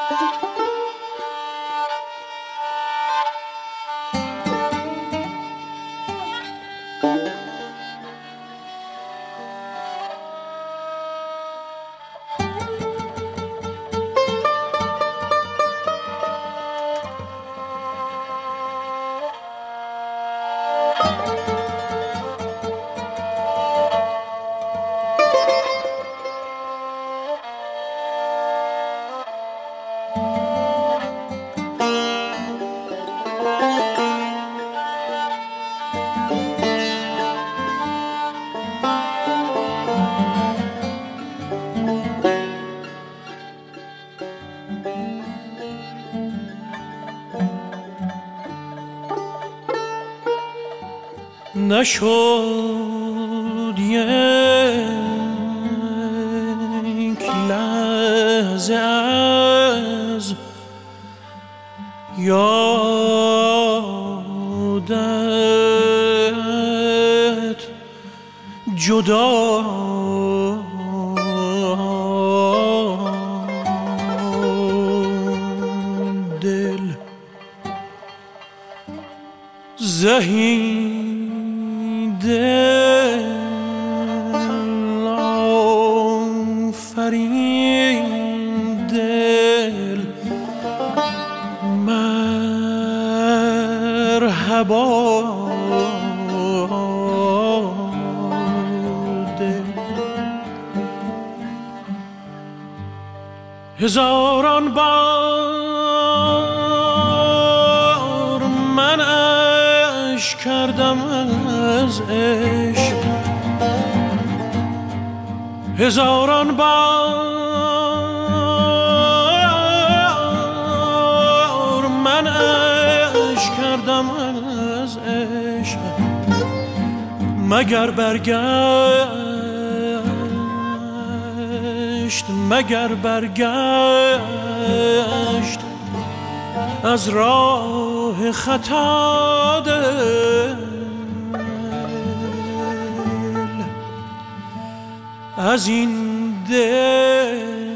نشد یک لحظه از یادت جدا دل زهی دل آفرین دل مرحبا دل هزاران بار من عشق کردم از عشق هزاران بار من عشق کردم از عشق مگر برگشت از راه خطا دل از این دل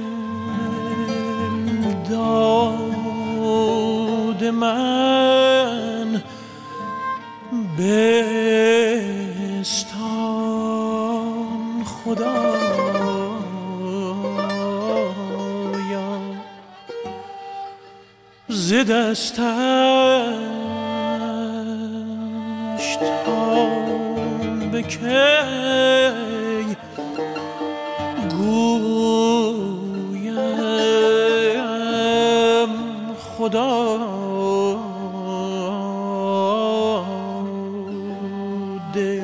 داد من بستان خدایا ز دستش تا به کی گویم خدا دل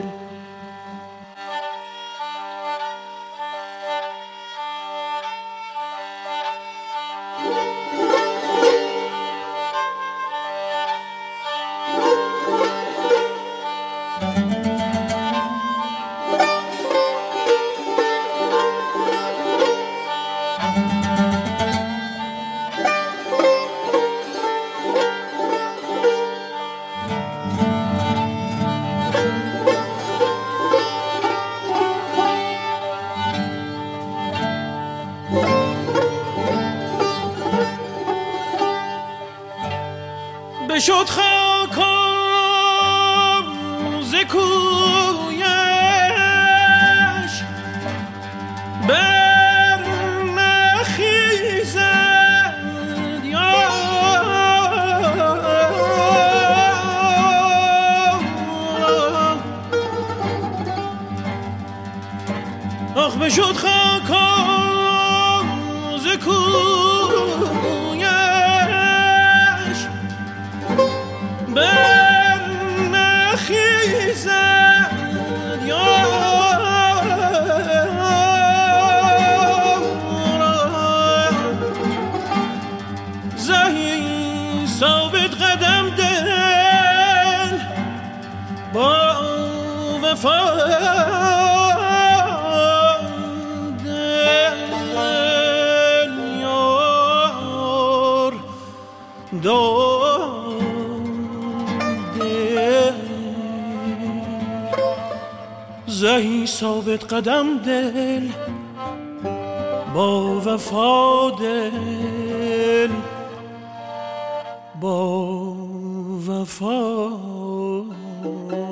بشد خاکم ز کویش بر نخیزد آخ بشد خاکم ز کویش بر نخیزد زهی ثابت قدم دل با وفا دل یار زهی ثابت قدم دل با وفا دل با وفا